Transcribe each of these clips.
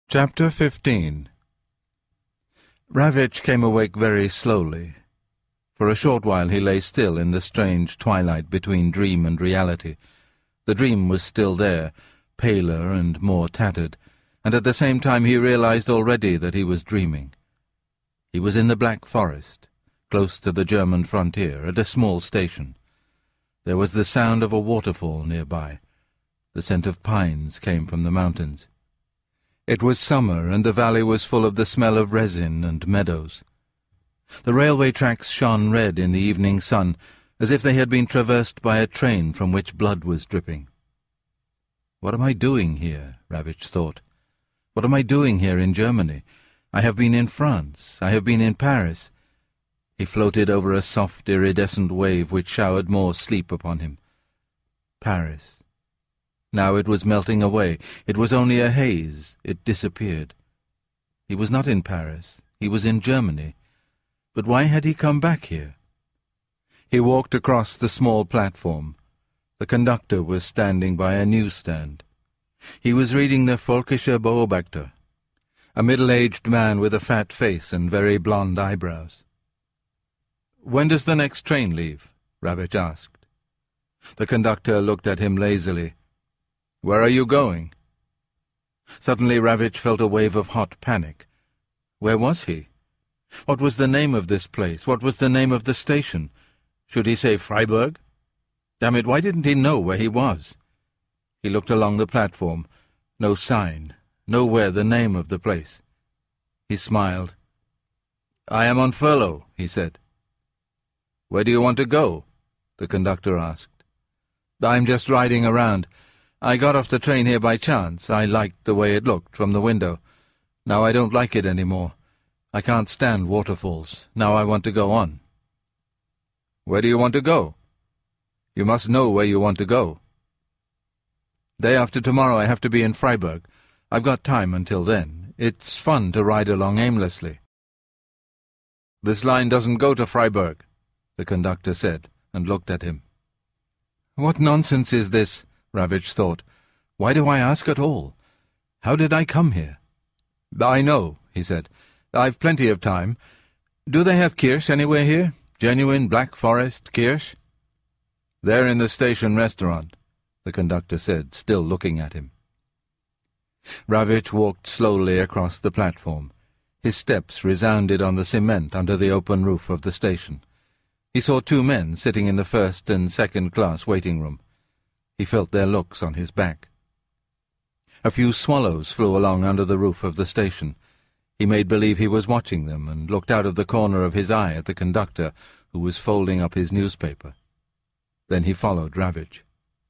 Chapter 15. Ravich came awake very slowly. For a short while he lay still in the strange twilight between dream and reality. The dream was still there, paler and more tattered, and at the same time he realized already that he was dreaming. He was in the Black Forest, close to the German frontier, at a small station. There was the sound of a waterfall nearby. The scent of pines came from the mountains. It was summer, and the valley was full of the smell of resin and meadows. The railway tracks shone red in the evening sun, as if they had been traversed by a train from which blood was dripping. "What am I doing here?" Ravich thought. "What am I doing here in Germany? I have been in France. I have been in Paris." He floated over a soft, iridescent wave which showered more sleep upon him. Paris. Now it was melting away. It was only a haze. It disappeared. He was not in Paris. He was in Germany. But why had he come back here? He walked across the small platform. The conductor was standing by a newsstand. He was reading the Völkische Beobachter, a middle-aged man with a fat face and very blond eyebrows. "When does the next train leave?" Ravich asked. The conductor looked at him lazily. "Where are you going?" Suddenly Ravich felt a wave of hot panic. Where was he? What was the name of this place? What was the name of the station? Should he say Freiburg? Damn it, why didn't he know where he was? He looked along the platform. No sign. Nowhere the name of the place. He smiled. "I am on furlough," he said. "Where do you want to go?" the conductor asked. "I'm just riding around. I got off the train here by chance. I liked the way it looked from the window. Now I don't like it any more. I can't stand waterfalls. Now I want to go on." "Where do you want to go?" "You must know where you want to go." "Day after tomorrow I have to be in Freiburg. I've got time until then. It's fun to ride along aimlessly." "This line doesn't go to Freiburg," the conductor said, and looked at him. "What nonsense is this?" Ravich thought. "Why do I ask at all? How did I come here?" "I know," he said. "I've plenty of time. Do they have kirsch anywhere here? Genuine Black Forest kirsch?" "They're in the station restaurant," the conductor said, still looking at him. Ravich walked slowly across the platform. His steps resounded on the cement under the open roof of the station. He saw two men sitting in the first and second-class waiting room. He felt their looks on his back. A few swallows flew along under the roof of the station. He made believe he was watching them, and looked out of the corner of his eye at the conductor, who was folding up his newspaper. Then he followed Ravich.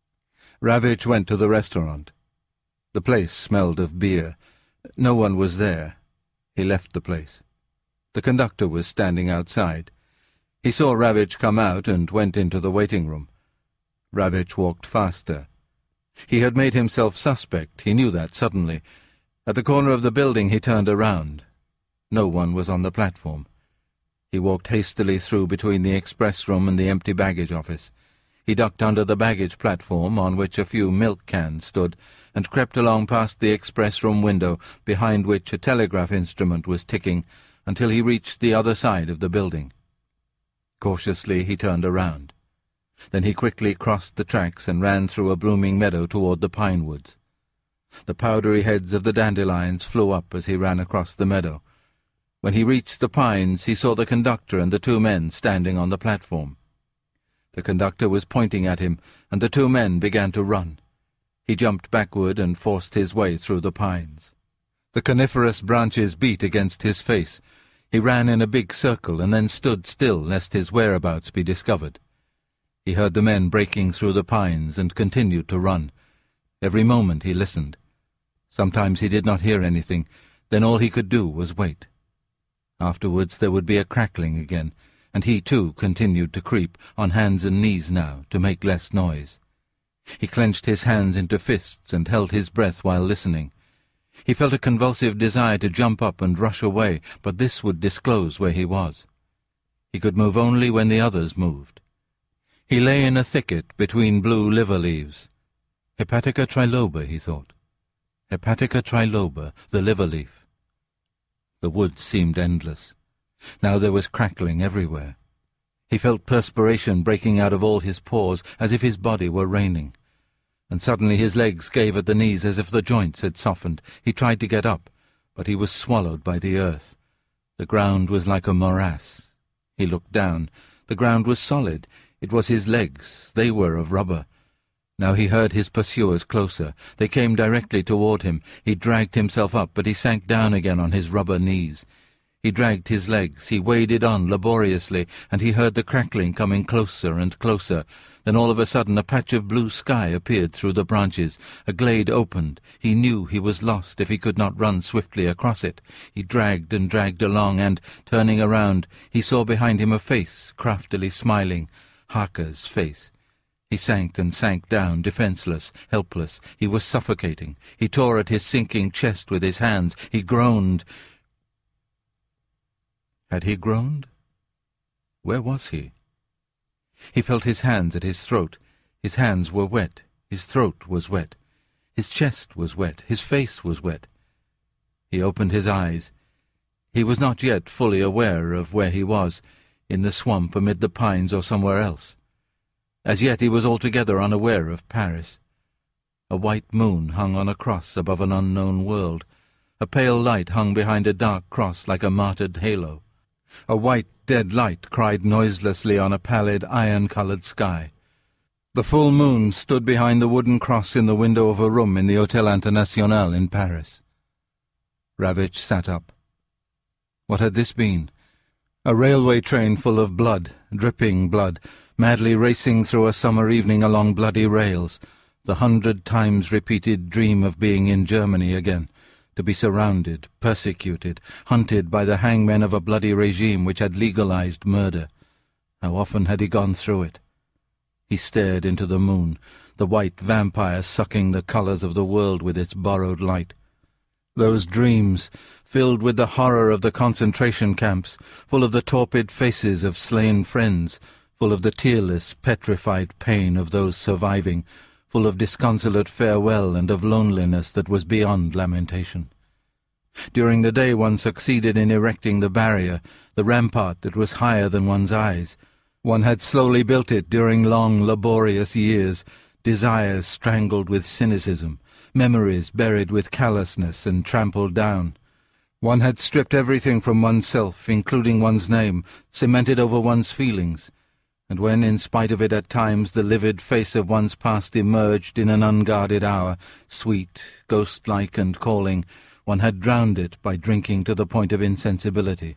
Ravich went to the restaurant. The place smelled of beer. No one was there. He left the place. The conductor was standing outside. He saw Ravich come out and went into the waiting room. Ravich walked faster. He had made himself suspect. He knew that suddenly. At the corner of the building he turned around. No one was on the platform. He walked hastily through between the express room and the empty baggage office. He ducked under the baggage platform, on which a few milk cans stood, and crept along past the express room window, behind which a telegraph instrument was ticking, until he reached the other side of the building. Cautiously he turned around. Then he quickly crossed the tracks and ran through a blooming meadow toward the pine woods. The powdery heads of the dandelions flew up as he ran across the meadow. When he reached the pines, he saw the conductor and the two men standing on the platform. The conductor was pointing at him, and the two men began to run. He jumped backward and forced his way through the pines. The coniferous branches beat against his face. He ran in a big circle and then stood still lest his whereabouts be discovered. He heard the men breaking through the pines and continued to run. Every moment he listened. Sometimes he did not hear anything. Then all he could do was wait. Afterwards there would be a crackling again, and he too continued to creep, on hands and knees now, to make less noise. He clenched his hands into fists and held his breath while listening. He felt a convulsive desire to jump up and rush away, but this would disclose where he was. He could move only when the others moved. He lay in a thicket between blue liver leaves. Hepatica triloba, he thought. Hepatica triloba, the liver leaf. The woods seemed endless. Now there was crackling everywhere. He felt perspiration breaking out of all his pores, as if his body were raining. And suddenly his legs gave at the knees as if the joints had softened. He tried to get up, but he was swallowed by the earth. The ground was like a morass. He looked down. The ground was solid. It was his legs. They were of rubber. Now he heard his pursuers closer. They came directly toward him. He dragged himself up, but he sank down again on his rubber knees. He dragged his legs. He waded on laboriously, and he heard the crackling coming closer and closer. Then all of a sudden a patch of blue sky appeared through the branches. A glade opened. He knew he was lost if he could not run swiftly across it. He dragged and dragged along, and, turning around, he saw behind him a face, craftily smiling, Haka's face. He sank and sank down, defenseless, helpless. He was suffocating. He tore at his sinking chest with his hands. He groaned. Had he groaned? Where was he? He felt his hands at his throat. His hands were wet. His throat was wet. His chest was wet. His face was wet. He opened his eyes. He was not yet fully aware of where he was, in the swamp amid the pines or somewhere else. As yet he was altogether unaware of Paris. A white moon hung on a cross above an unknown world. A pale light hung behind a dark cross like a martyred halo. A white, dead light cried noiselessly on a pallid, iron-coloured sky. The full moon stood behind the wooden cross in the window of a room in the Hôtel International in Paris. Ravitch sat up. What had this been? A railway train full of blood, dripping blood, madly racing through a summer evening along bloody rails, the 100 times repeated dream of being in Germany again, to be surrounded, persecuted, hunted by the hangmen of a bloody regime which had legalized murder. How often had he gone through it? He stared into the moon, the white vampire sucking the colours of the world with its borrowed light. Those dreams, filled with the horror of the concentration camps, full of the torpid faces of slain friends, full of the tearless, petrified pain of those surviving, full of disconsolate farewell and of loneliness that was beyond lamentation. During the day one succeeded in erecting the barrier, the rampart that was higher than one's eyes. One had slowly built it during long, laborious years, desires strangled with cynicism, memories buried with callousness and trampled down. One had stripped everything from oneself, including one's name, cemented over one's feelings, and when, in spite of it at times, the livid face of one's past emerged in an unguarded hour, sweet, ghost-like and calling, one had drowned it by drinking to the point of insensibility.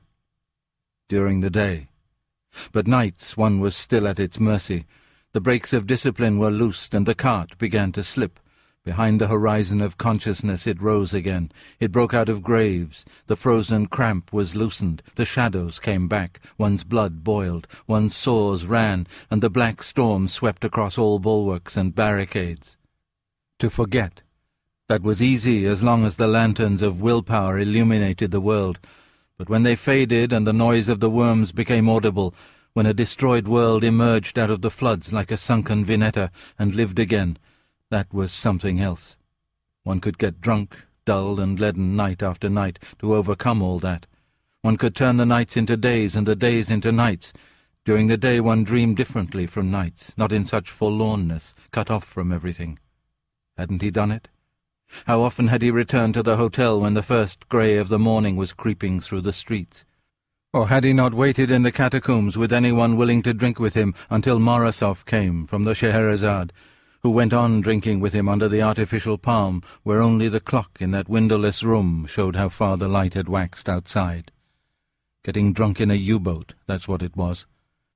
During the day. But nights one was still at its mercy. The brakes of discipline were loosed, and the cart began to slip. Behind the horizon of consciousness it rose again. It broke out of graves. The frozen cramp was loosened. The shadows came back. One's blood boiled. One's sores ran, and the black storm swept across all bulwarks and barricades. To forget. That was easy as long as the lanterns of willpower illuminated the world. But when they faded and the noise of the worms became audible, when a destroyed world emerged out of the floods like a sunken Vineta and lived again, that was something else. One could get drunk, dull and leaden night after night to overcome all that. One could turn the nights into days and the days into nights. During the day one dreamed differently from nights, not in such forlornness, cut off from everything. Hadn't he done it? How often had he returned to the hotel when the first grey of the morning was creeping through the streets? Or had he not waited in the catacombs with anyone willing to drink with him until Morozov came from the Scheherazade, who went on drinking with him under the artificial palm where only the clock in that windowless room showed how far the light had waxed outside. Getting drunk in a U-boat, that's what it was.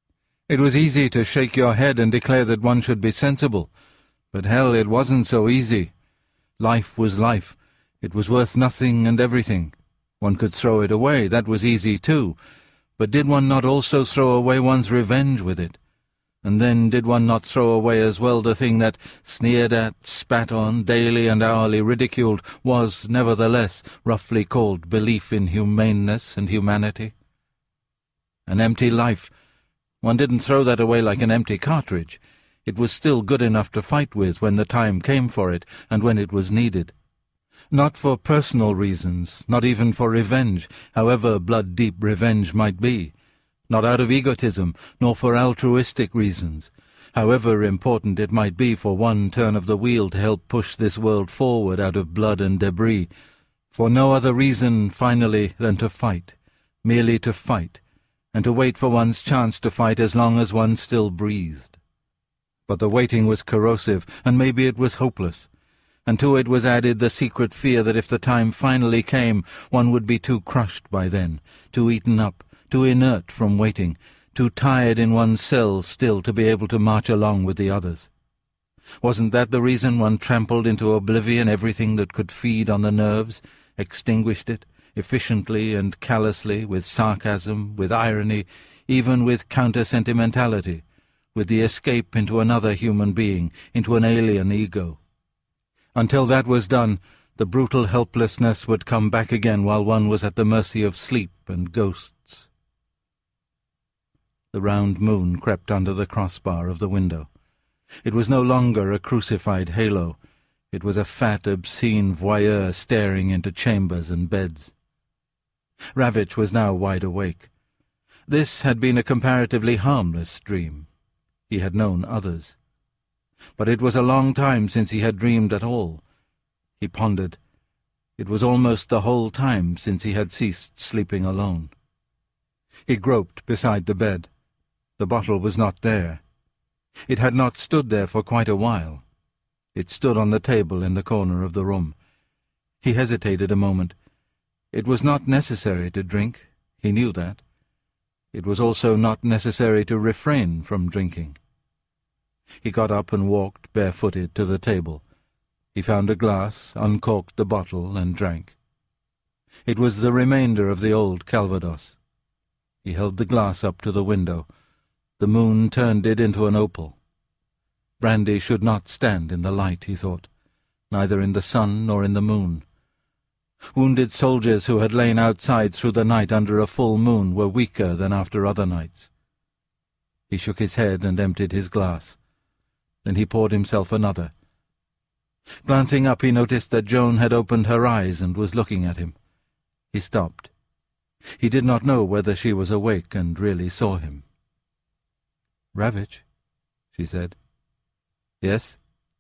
It was easy to shake your head and declare that one should be sensible, but hell, it wasn't so easy. Life was life. It was worth nothing and everything. One could throw it away, that was easy too, but did one not also throw away one's revenge with it? And then did one not throw away as well the thing that, sneered at, spat on, daily and hourly ridiculed, was, nevertheless, roughly called belief in humaneness and humanity? An empty life. One didn't throw that away like an empty cartridge. It was still good enough to fight with when the time came for it, and when it was needed. Not for personal reasons, not even for revenge, however blood-deep revenge might be. Not out of egotism, nor for altruistic reasons, however important it might be for one turn of the wheel to help push this world forward out of blood and debris. For no other reason, finally, than to fight, merely to fight, and to wait for one's chance to fight as long as one still breathed. But the waiting was corrosive, and maybe it was hopeless. And to it was added the secret fear that if the time finally came, one would be too crushed by then, too eaten up, too inert from waiting, too tired in one's cell still to be able to march along with the others. Wasn't that the reason one trampled into oblivion everything that could feed on the nerves, extinguished it, efficiently and callously, with sarcasm, with irony, even with counter-sentimentality, with the escape into another human being, into an alien ego? Until that was done, the brutal helplessness would come back again while one was at the mercy of sleep and ghosts. The round moon crept under the crossbar of the window. It was no longer a crucified halo. It was a fat, obscene voyeur staring into chambers and beds. Ravitch was now wide awake. This had been a comparatively harmless dream. He had known others. But it was a long time since he had dreamed at all. He pondered. It was almost the whole time since he had ceased sleeping alone. He groped beside the bed. The bottle was not there. It had not stood there for quite a while. It stood on the table in the corner of the room. He hesitated a moment. It was not necessary to drink, he knew that. It was also not necessary to refrain from drinking. He got up and walked barefooted to the table. He found a glass, uncorked the bottle, and drank. It was the remainder of the old Calvados. He held the glass up to the window. The moon turned it into an opal. Brandy should not stand in the light, he thought, neither in the sun nor in the moon. Wounded soldiers who had lain outside through the night under a full moon were weaker than after other nights. He shook his head and emptied his glass. Then he poured himself another. Glancing up, he noticed that Joan had opened her eyes and was looking at him. He stopped. He did not know whether she was awake and really saw him. "Ravitch," she said. "Yes?"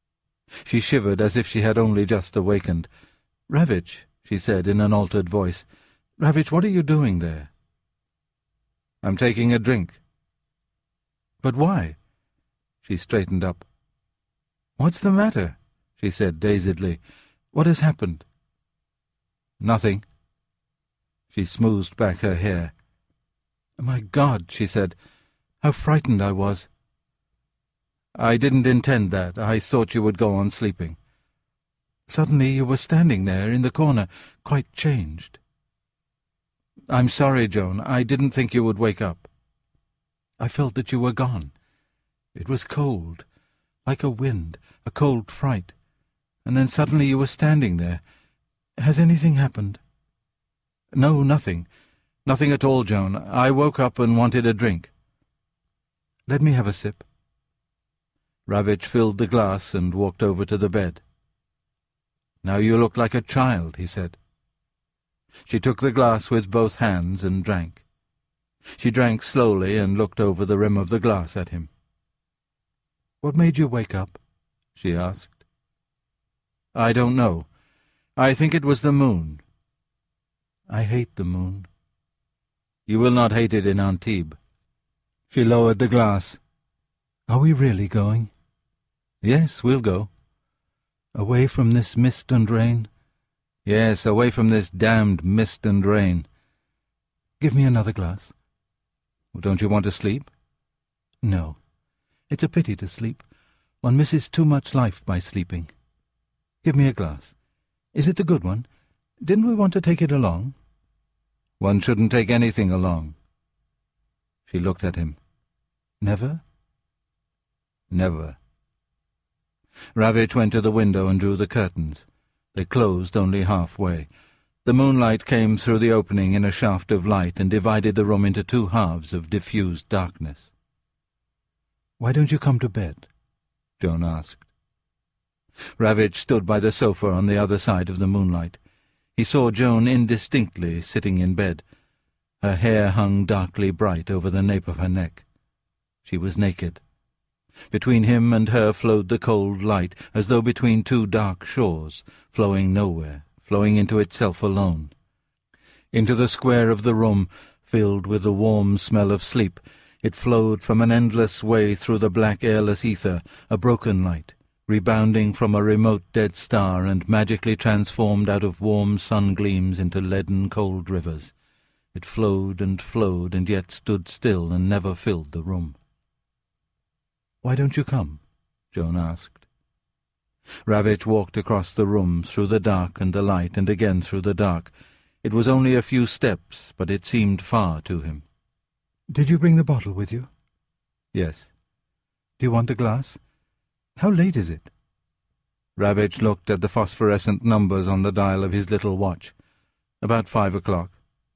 She shivered as if she had only just awakened. "Ravitch," she said in an altered voice. "Ravitch, what are you doing there?" "I'm taking a drink." "But why?" She straightened up. "What's the matter?" she said dazedly. "What has happened?" "Nothing." She smoothed back her hair. "My God," she said, "how frightened I was." "I didn't intend that. I thought you would go on sleeping." "Suddenly you were standing there in the corner, quite changed." "I'm sorry, Joan. I didn't think you would wake up." "I felt that you were gone. It was cold, like a wind, a cold fright. And then suddenly you were standing there. Has anything happened?" "No, nothing. Nothing at all, Joan. I woke up and wanted a drink." "Let me have a sip." Ravitch filled the glass and walked over to the bed. "Now you look like a child," he said. She took the glass with both hands and drank. She drank slowly and looked over the rim of the glass at him. "What made you wake up?" she asked. "I don't know. I think it was the moon." "I hate the moon." "You will not hate it in Antibes." She lowered the glass. "Are we really going?" "Yes, we'll go." "Away from this mist and rain?" "Yes, away from this damned mist and rain." "Give me another glass." "Don't you want to sleep?" "No. It's a pity to sleep. One misses too much life by sleeping. Give me a glass. Is it the good one? Didn't we want to take it along?" "One shouldn't take anything along." She looked at him. "Never?" "Never." Ravitch went to the window and drew the curtains. They closed only halfway. The moonlight came through the opening in a shaft of light and divided the room into two halves of diffused darkness. "Why don't you come to bed?" Joan asked. Ravage stood by the sofa on the other side of the moonlight. He saw Joan indistinctly sitting in bed. Her hair hung darkly bright over the nape of her neck. She was naked. Between him and her flowed the cold light, as though between two dark shores, flowing nowhere, flowing into itself alone. Into the square of the room, filled with the warm smell of sleep, it flowed from an endless way through the black airless ether, a broken light, rebounding from a remote dead star and magically transformed out of warm sun gleams into leaden cold rivers. It flowed and yet stood still and never filled the room. "Why don't you come?" Joan asked. Ravage walked across the room, through the dark and the light, and again through the dark. It was only a few steps, but it seemed far to him. "Did you bring the bottle with you?" "Yes." "Do you want a glass? How late is it?" Ravage looked at the phosphorescent numbers on the dial of his little watch. "About 5 o'clock."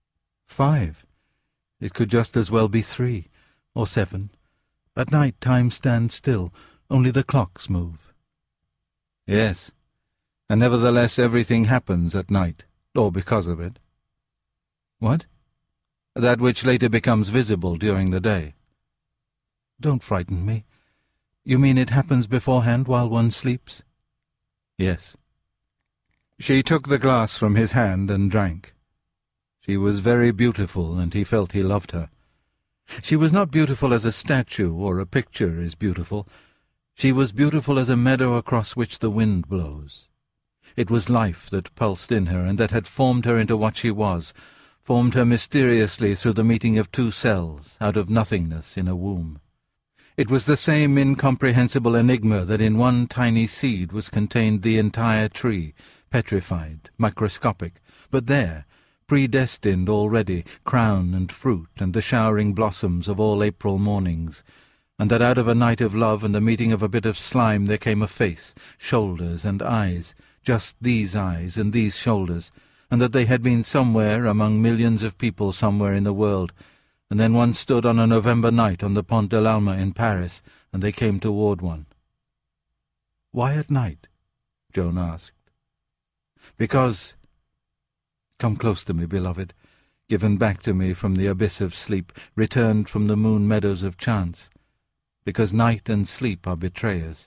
5? It could just as well be 3, or 7. At night time stands still, only the clocks move. "Yes, and nevertheless everything happens at night, or because of it." "What?" "That which later becomes visible during the day." "Don't frighten me. You mean it happens beforehand while one sleeps?" "Yes." She took the glass from his hand and drank. She was very beautiful, and he felt he loved her. She was not beautiful as a statue or a picture is beautiful. She was beautiful as a meadow across which the wind blows. It was life that pulsed in her, and that had formed her into what she was, formed her mysteriously through the meeting of two cells, out of nothingness in a womb. It was the same incomprehensible enigma that in one tiny seed was contained the entire tree, petrified, microscopic, but there, predestined already, crown and fruit and the showering blossoms of all April mornings, and that out of a night of love and the meeting of a bit of slime there came a face, shoulders and eyes, just these eyes and these shoulders, and that they had been somewhere among millions of people somewhere in the world, and then one stood on a November night on the Pont de l'Alma in Paris, and they came toward one. "Why at night?" Joan asked. "Because—" "Come close to me, beloved, given back to me from the abyss of sleep, returned from the moon meadows of chance, because night and sleep are betrayers.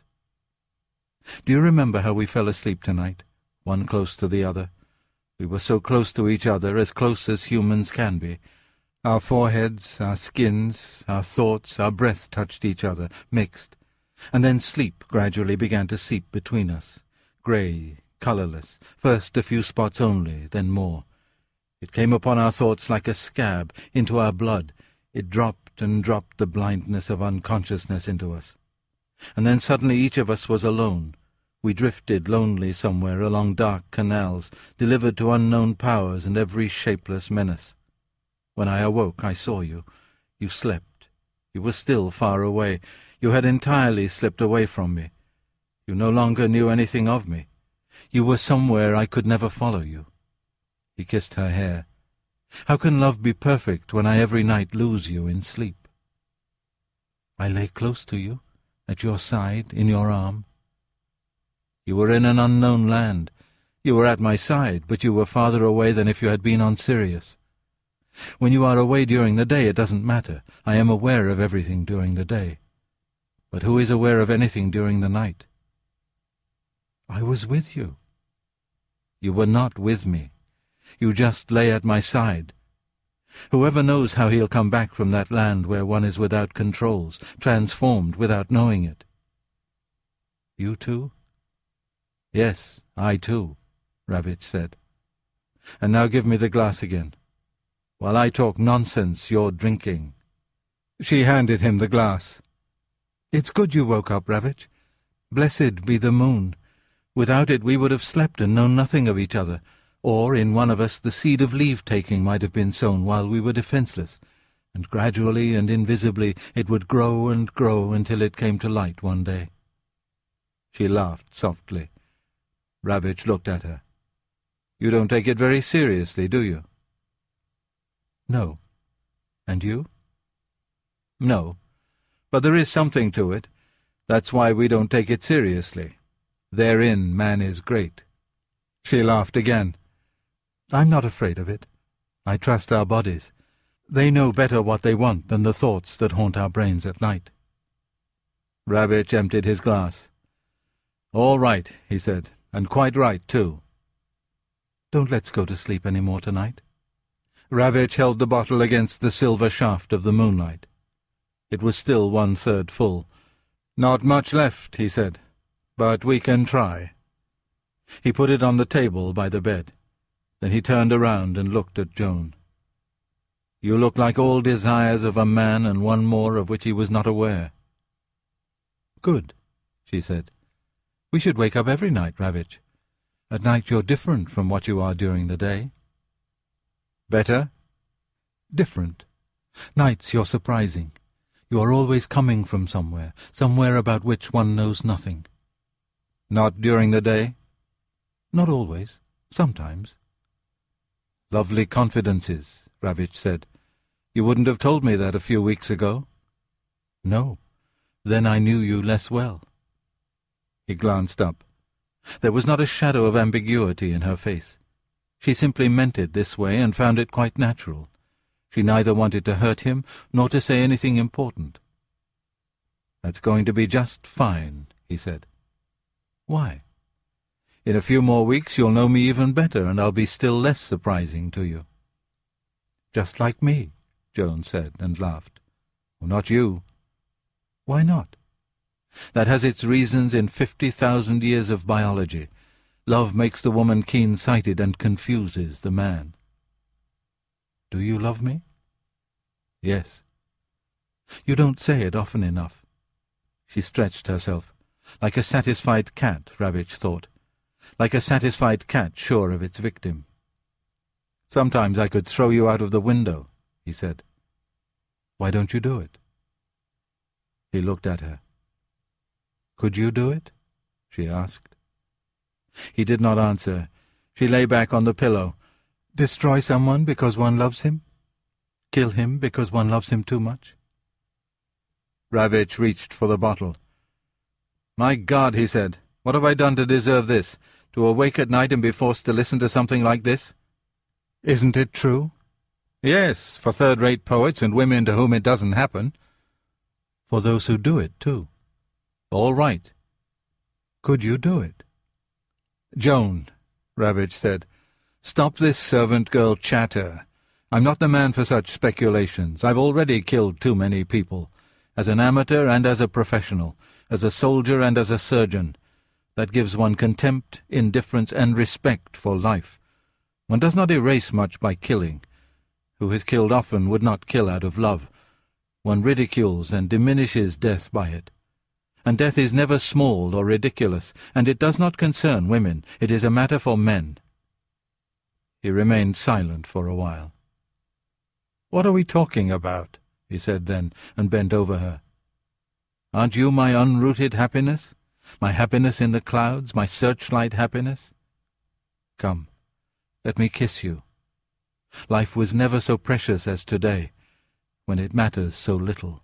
Do you remember how we fell asleep tonight, one close to the other? We were so close to each other, as close as humans can be. Our foreheads, our skins, our thoughts, our breath touched each other, mixed, and then sleep gradually began to seep between us, grey, colourless, first a few spots only, then more. It came upon our thoughts like a scab, into our blood. It dropped and dropped the blindness of unconsciousness into us. And then suddenly each of us was alone. We drifted lonely somewhere along dark canals, delivered to unknown powers and every shapeless menace. When I awoke, I saw you. You slept. You were still far away. You had entirely slipped away from me. You no longer knew anything of me. You were somewhere I could never follow you." He kissed her hair. "How can love be perfect when I every night lose you in sleep?" "I lay close to you, at your side, in your arm." "You were in an unknown land. You were at my side, but you were farther away than if you had been on Sirius. When you are away during the day, it doesn't matter. I am aware of everything during the day. But who is aware of anything during the night?" "I was with you." "You were not with me. You just lay at my side. Whoever knows how he'll come back from that land where one is without controls, transformed without knowing it?" "You too?" "Yes, I too," Ravage said. "And now give me the glass again. While I talk nonsense, you're drinking." She handed him the glass. "It's good you woke up, Ravage. Blessed be the moon. Without it we would have slept and known nothing of each other, or in one of us the seed of leave-taking might have been sown while we were defenceless, and gradually and invisibly it would grow and grow until it came to light one day." She laughed softly. Ravage looked at her. "You don't take it very seriously, do you?" "No. And you?" "No. But there is something to it. That's why we don't take it seriously. Therein man is great." She laughed again. "I'm not afraid of it. I trust our bodies. They know better what they want than the thoughts that haunt our brains at night." Ravitch emptied his glass. "All right," he said, "and quite right, too." "Don't let's go to sleep any more tonight." Ravitch held the bottle against the silver shaft of the moonlight. It was still 1/3 full. "Not much left," he said, "but we can try." He put it on the table by the bed. Then he turned around and looked at Joan. "You look like all desires of a man, and one more of which he was not aware." "Good," she said. "We should wake up every night, Ravitch. At night you're different from what you are during the day." "Better?" "Different. Nights you're surprising. You are always coming from somewhere about which one knows nothing." "Not during the day?" "Not always. Sometimes." "Lovely confidences," Ravitch said. "You wouldn't have told me that a few weeks ago." "No. Then I knew you less well." He glanced up. There was not a shadow of ambiguity in her face. She simply meant it this way and found it quite natural. She neither wanted to hurt him nor to say anything important. "That's going to be just fine," he said. "Why?" "In a few more weeks you'll know me even better, and I'll be still less surprising to you." "Just like me," Joan said, and laughed. "Oh, not you." "Why not?" "That has its reasons in 50,000 years of biology. Love makes the woman keen-sighted and confuses the man." "Do you love me?" "Yes." "You don't say it often enough." She stretched herself. Like a satisfied cat, Ravitch thought. Like a satisfied cat sure of its victim. "Sometimes I could throw you out of the window," he said. "Why don't you do it?" He looked at her. "Could you do it?" she asked. He did not answer. She lay back on the pillow. "Destroy someone because one loves him? Kill him because one loves him too much?" Ravitch reached for the bottle. "My God," he said, "what have I done to deserve this? To awake at night and be forced to listen to something like this?" "Isn't it true?" "Yes, for third-rate poets and women to whom it doesn't happen." "For those who do it, too." "All right." "Could you do it?" "Joan," Ravitch said, "stop this servant-girl chatter. I'm not the man for such speculations. I've already killed too many people, as an amateur and as a professional, as a soldier and as a surgeon. That gives one contempt, indifference, and respect for life. One does not erase much by killing. Who has killed often would not kill out of love. One ridicules and diminishes death by it. And death is never small or ridiculous, and it does not concern women. It is a matter for men." He remained silent for a while. "What are we talking about?" he said then, and bent over her. "Aren't you my unrooted happiness? My happiness in the clouds, my searchlight happiness? Come, let me kiss you. Life was never so precious as today, when it matters so little."